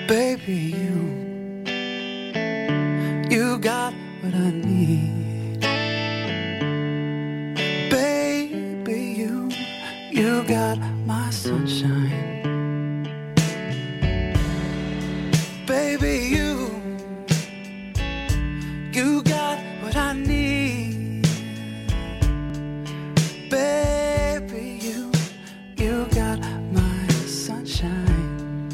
Baby, you got what I need. Baby, you got my sunshine. Baby, you got what I need. Baby, you got my sunshine.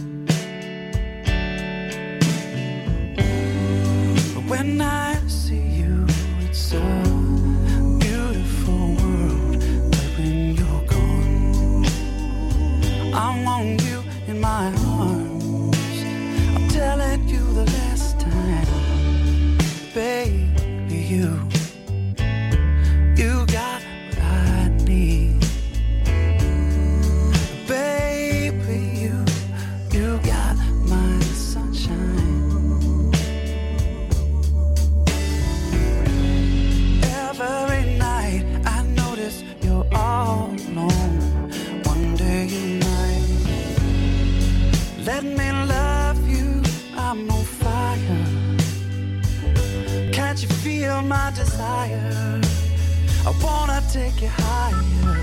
When I see you, it's a beautiful world. But when you're gone, I want you in my arms. I'm telling you the last time, baby, you got what I need. Baby, you got my sunshine. Every night I notice you're all alone. One day you might let me love you. I'm on fire. Can't you feel my desire? I wanna take you higher.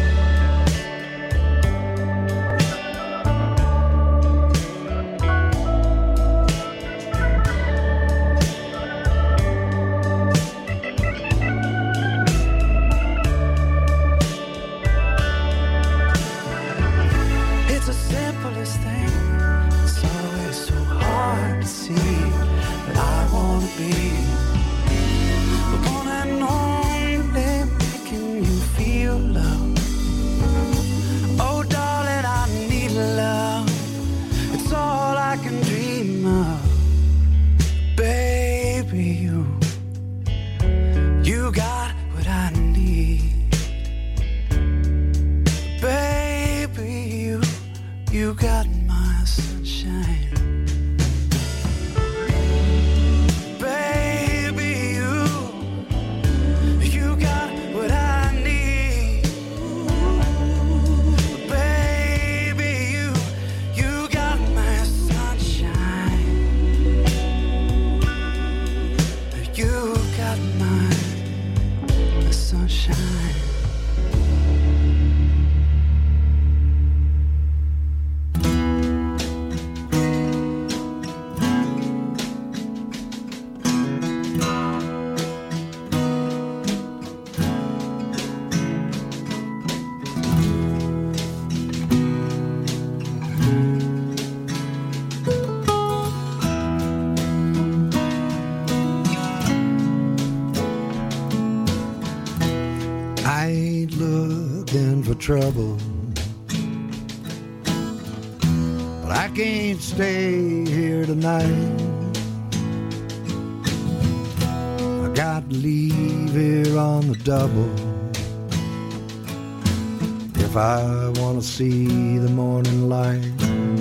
Trouble, but I can't stay here tonight. I got to leave here on the double if I want to see the morning light.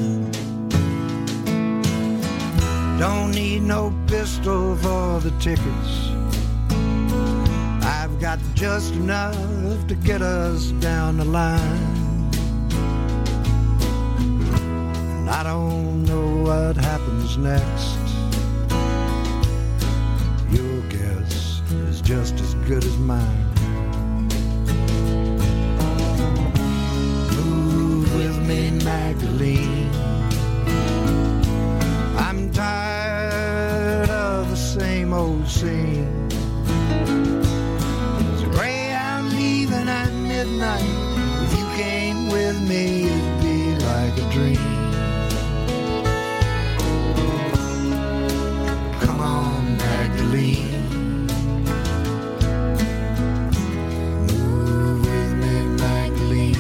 Don't need no pistol for the tickets. I've got just enough to get us down the line. And I don't know what happens next. Your guess is just as good as mine. Move with me, Magdalene. I'm tired of the same old scene. At midnight, if you came with me, it'd be like a dream. Come on, Magdalene. Move with me, Magdalene.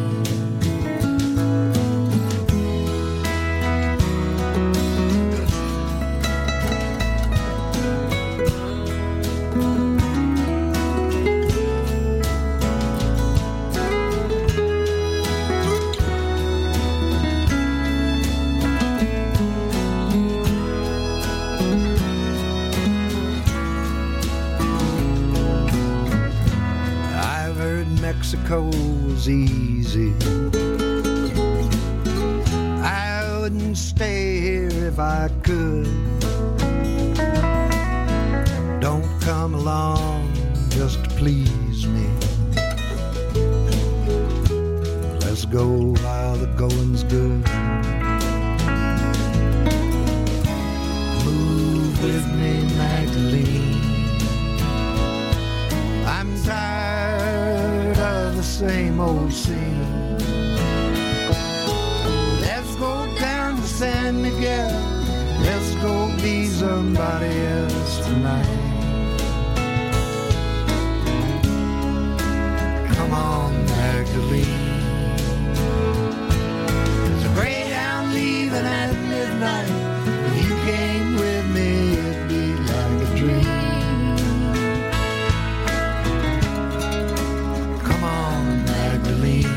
Mexico was easy. I wouldn't stay here if I could. Don't come along just to please me. Let's go while the going's good. Move with me, Magdalene. I'm tired of the same old scene. Let's go down to San Miguel. Let's go be somebody else tonight. Come on, Magdalene. There's a Greyhound leaving at midnight. If you came with me, it'd be like a dream. Come on, Magdalene.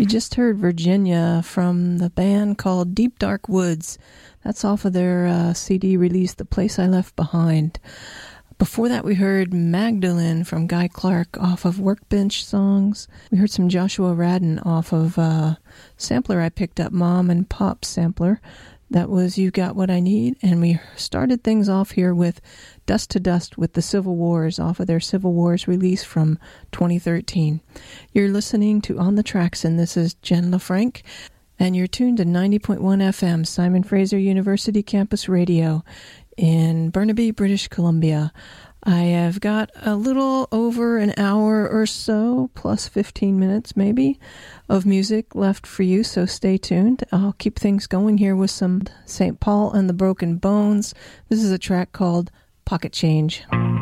You just heard Virginia from the band called Deep Dark Woods. That's off of their CD release, The Place I Left Behind. Before that, we heard Magdalene from Guy Clark off of Workbench Songs. We heard some Joshua Radin off of a sampler I picked up, Mom and Pop sampler. That was You Got What I Need. And we started things off here with Dust to Dust with the Civil Wars off of their Civil Wars release from 2013. You're listening to On the Tracks, and this is Jen LaFranc. And you're tuned to 90.1 FM, Simon Fraser University Campus Radio in Burnaby, British Columbia. I have got a little over an hour or so, plus 15 minutes maybe, of music left for you, so stay tuned. I'll keep things going here with some St. Paul and the Broken Bones. This is a track called Pocket Change.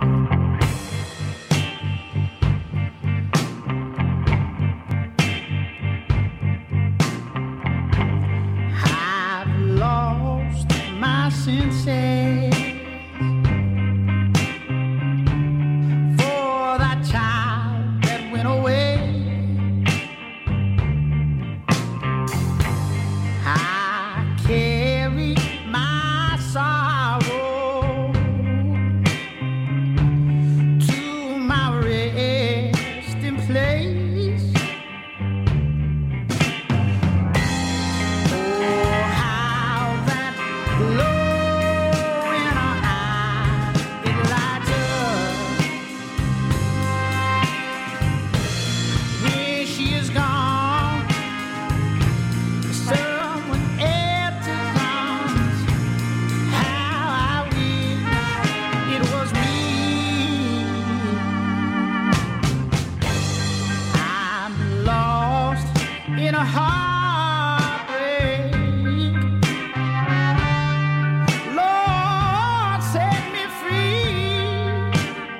I've lost my senses for that child that went away. I carry my sorrow to my resting place. Oh, how that glow in her eye, it lights up. When she is gone, someone else's arms. How I wish it was me. I'm lost in a heartbreak. Lord, set me free.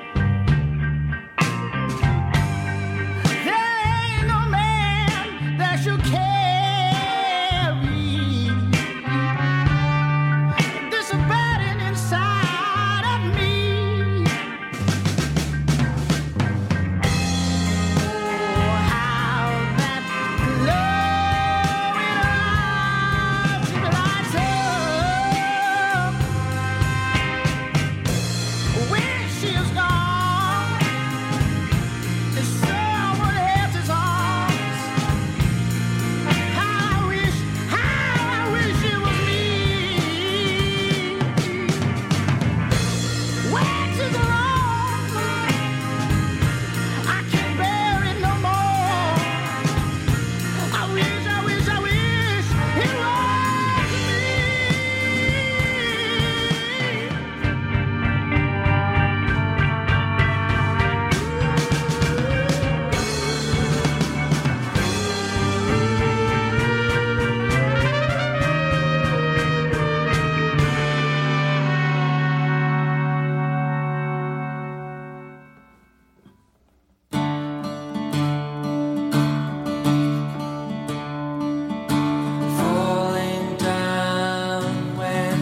There ain't no man that should carry this burden inside of me. Oh, how that glow in her eyes lights up. When she is gone, in someone else's arms. How I wish it was me. When she's alone, I can't bear it no more. I wish it was me. Falling down when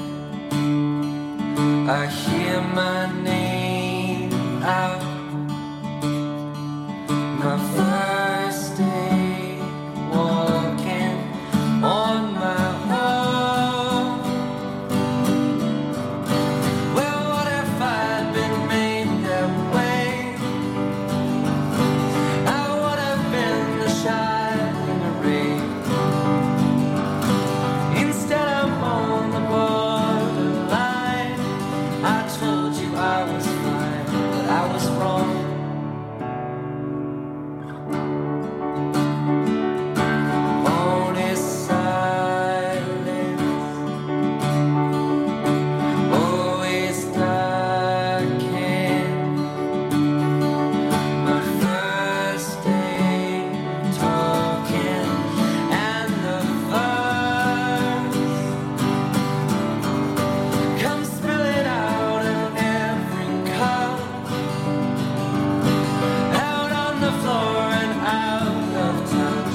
I hear my name out. My first day walking on my own. Well, what if I'd been made that way? I would have been the shining ray. Instead, I'm on the borderline. I told you I was fine, but I was wrong. Only silence, always darkened. My first day talking, and the verse come spilling out of every cup, out on the floor and out of touch.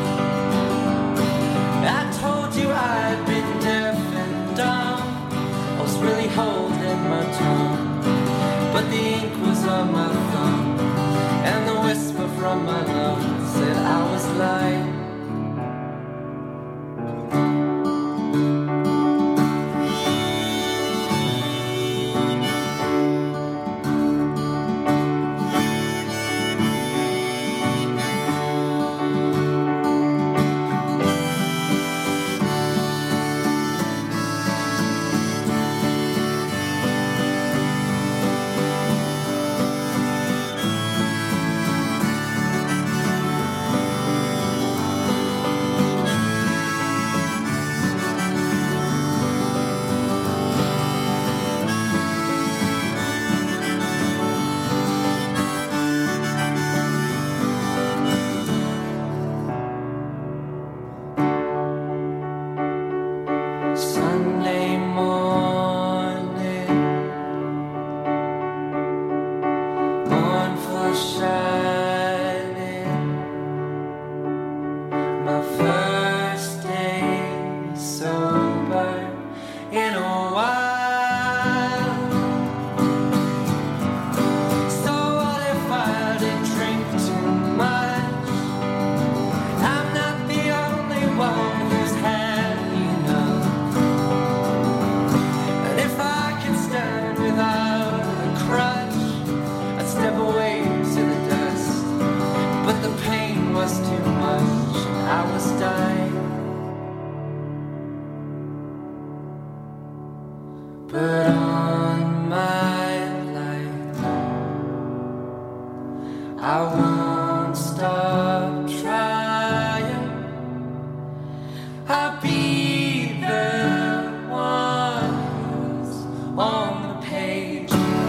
I told you I'd been deaf and dumb. I was really holding my tongue, but the ink was on my thumb, and the whisper from my lungs said I was lying. Sunday morning, mournful shining, my first day sober in a while. So what if I did drink too much? I'm not the only one who's had enough. And if I could stand without a crutch, I'd step away to the dust. But the pain was too much, I was dying. But on my life, I won't stop trying. I'll be the one who's on the page.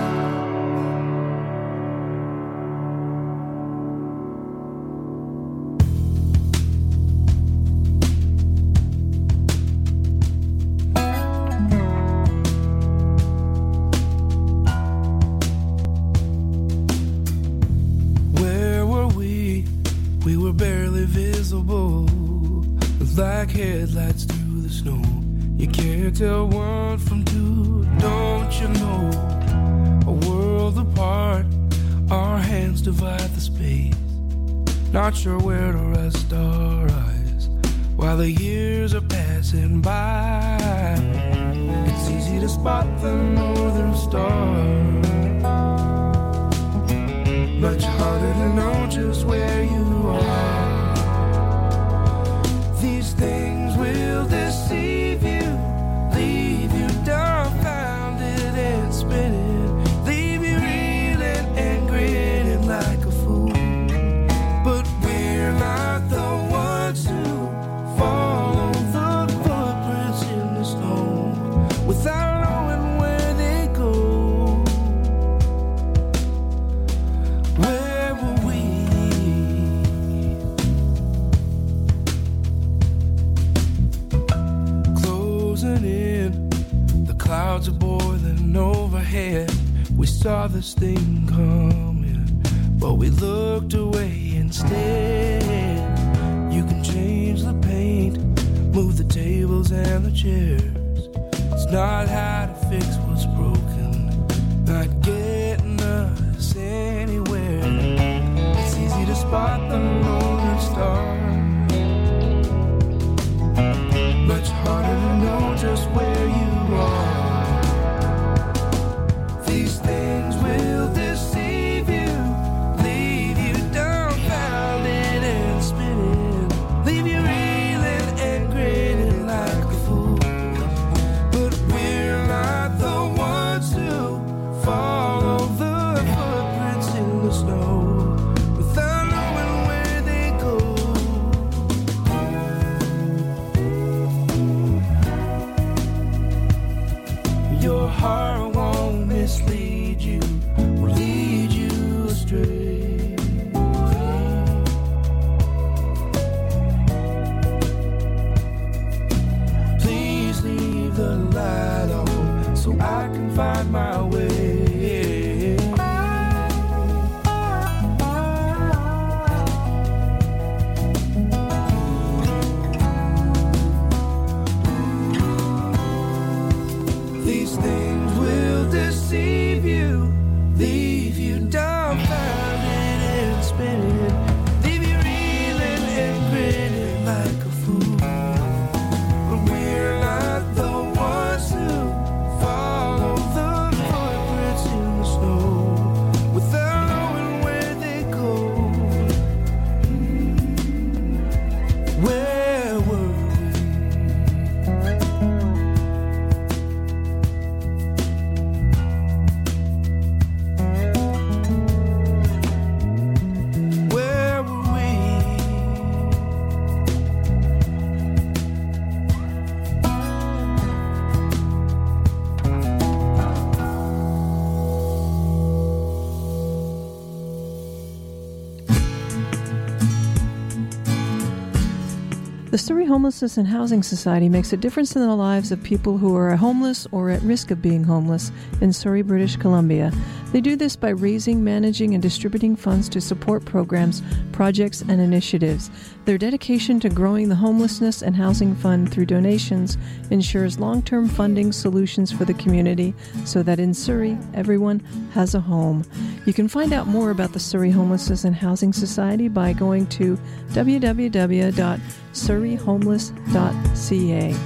Where were we? We were barely visible, like headlights through the snow. You can't tell one from two, don't you know? A world apart, our hands divide the space. Not sure where to rest our eyes while the years are passing by. It's easy to spot the northern star, much harder to know just where you are. These things will deceive you, leave you dumbfounded and spinning, leave you reeling and grinning like a fool. But we're not the ones who follow the footprints in the snow without knowing where they go. Where were we? Closing in, the clouds are boiling overhead. We saw this thing coming, but we looked away instead. You can change the paint, move the tables and the chairs. It's not how to fix what's broken, not getting us anywhere. It's easy to spot the northern star, much harder to know just where you are. These things will deceive you, leave you dumbfounded and spinning, leave you reeling and grinning like a fool. But we're not the ones who follow the footprints in the snow without knowing where they go. Your heart won't mislead you, will lead you astray. Please leave the light on so I can find my way. These things will deceive you, leave you dumbfounded and spinning, leave you reeling and grinning like a fool. But we're not the ones who follow the footprints The Surrey Homelessness and Housing Society makes a difference in the lives of people who are homeless or at risk of being homeless in Surrey, British Columbia. They do this by raising, managing, and distributing funds to support programs, projects, and initiatives. Their dedication to growing the Homelessness and Housing Fund through donations ensures long-term funding solutions for the community so that in Surrey, everyone has a home. You can find out more about the Surrey Homelessness and Housing Society by going to www.surreyhomeless.ca.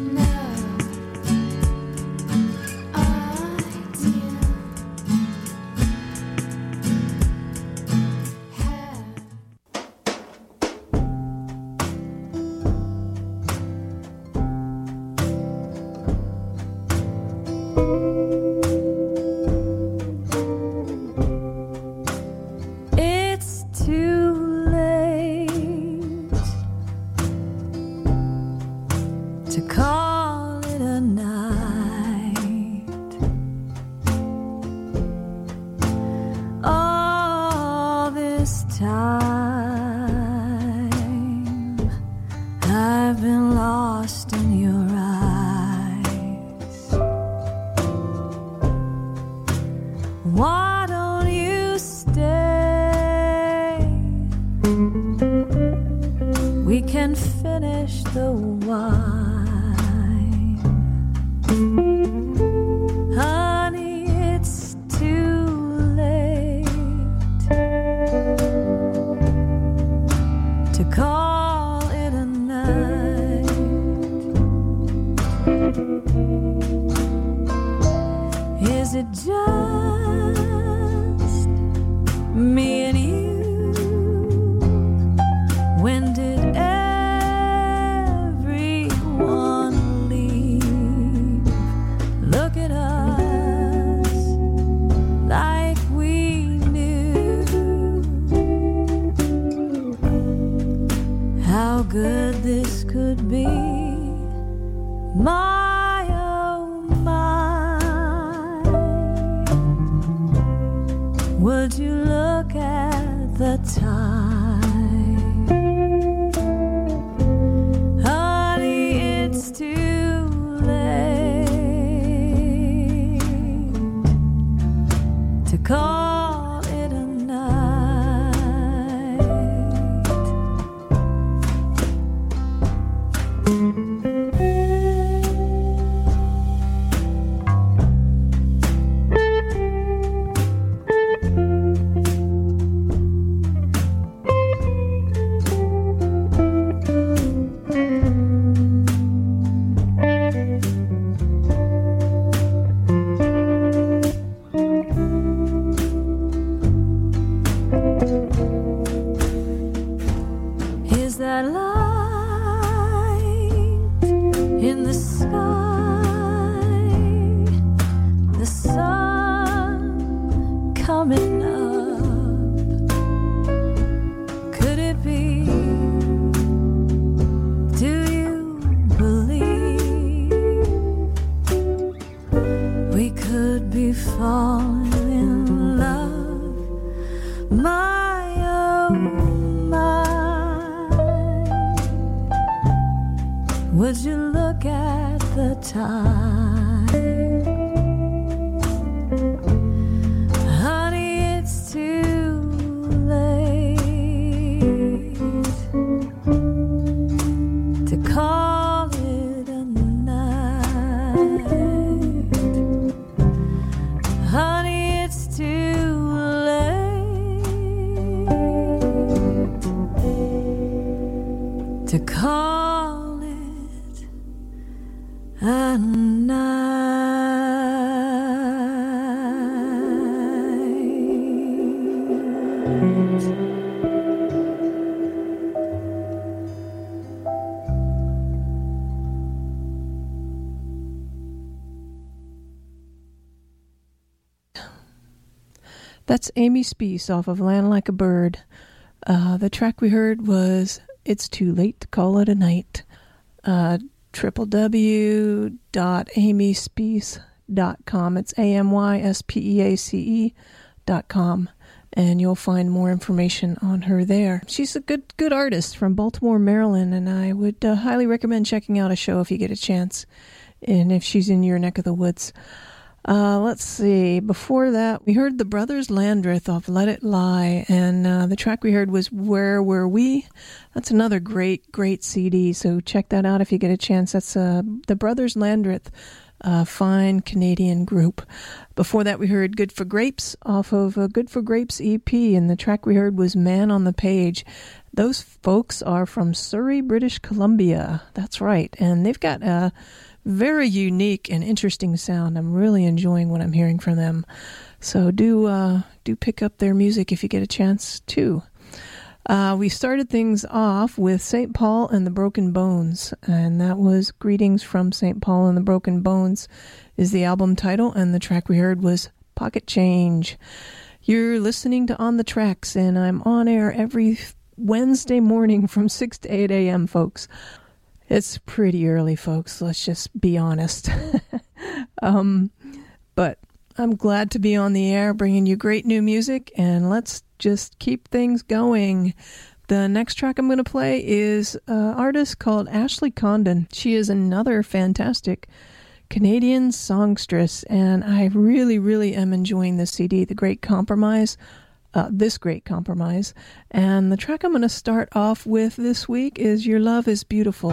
That's Amy Speece off of Land Like a Bird. The track we heard was It's Too Late to Call It a Night. www.amyspeace.com. It's AMYSPEACE.com. and you'll find more information on her there. She's a good artist from Baltimore, Maryland, and I would highly recommend checking out a show if you get a chance, and if she's in your neck of the woods. Let's see. Before that, we heard the Brothers Landreth off Let It Lie, and the track we heard was Where Were We? That's another great CD, so check that out if you get a chance. That's the Brothers Landreth, fine Canadian group. Before that, we heard Good for Grapes off of Good for Grapes EP, and the track we heard was Man on the Page. Those folks are from Surrey, British Columbia. That's right, and they've got a very unique and interesting sound. I'm really enjoying what I'm hearing from them. So do pick up their music if you get a chance too. We started things off with St. Paul and the Broken Bones, and that was Greetings from St. Paul and the Broken Bones is the album title, and the track we heard was Pocket Change. You're listening to On the Tracks, and I'm on air every Wednesday morning from 6 to 8 a.m., folks. It's pretty early, folks. Let's just be honest. But I'm glad to be on the air bringing you great new music, and let's just keep things going. The next track I'm going to play is an artist called Ashley Condon. She is another fantastic Canadian songstress, and I really, really am enjoying this CD, The Great Compromise. This Great Compromise. And the track I'm going to start off with this week is Your Love is Beautiful.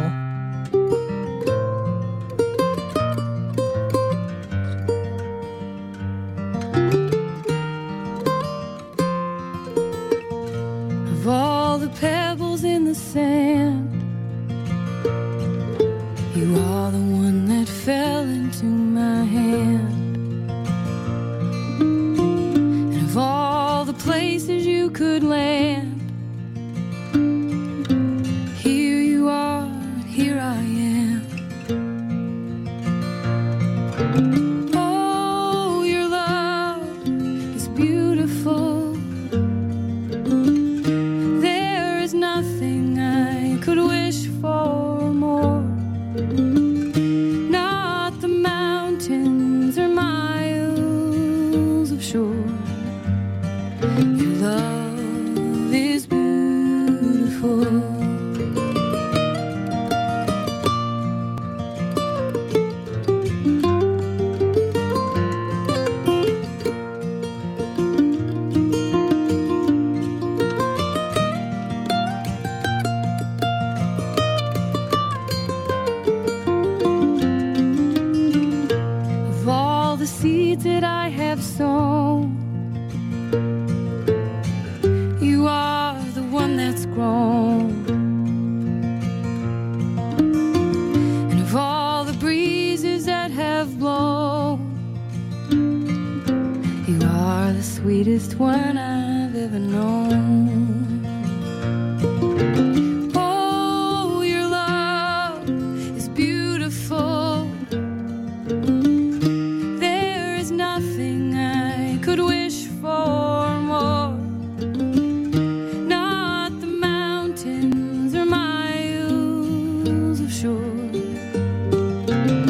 Of all the pebbles in the sand, you are the one that fell into my hand. And of all the places you could land, here you are, here I am. Oh, your love is beautiful. There is nothing I could wish for more. Not the mountains or miles of shore. Your love is beautiful. Of all the seeds that I have sown, you are the one that's grown. And of all the breezes that have blown, you are the sweetest one I've ever known.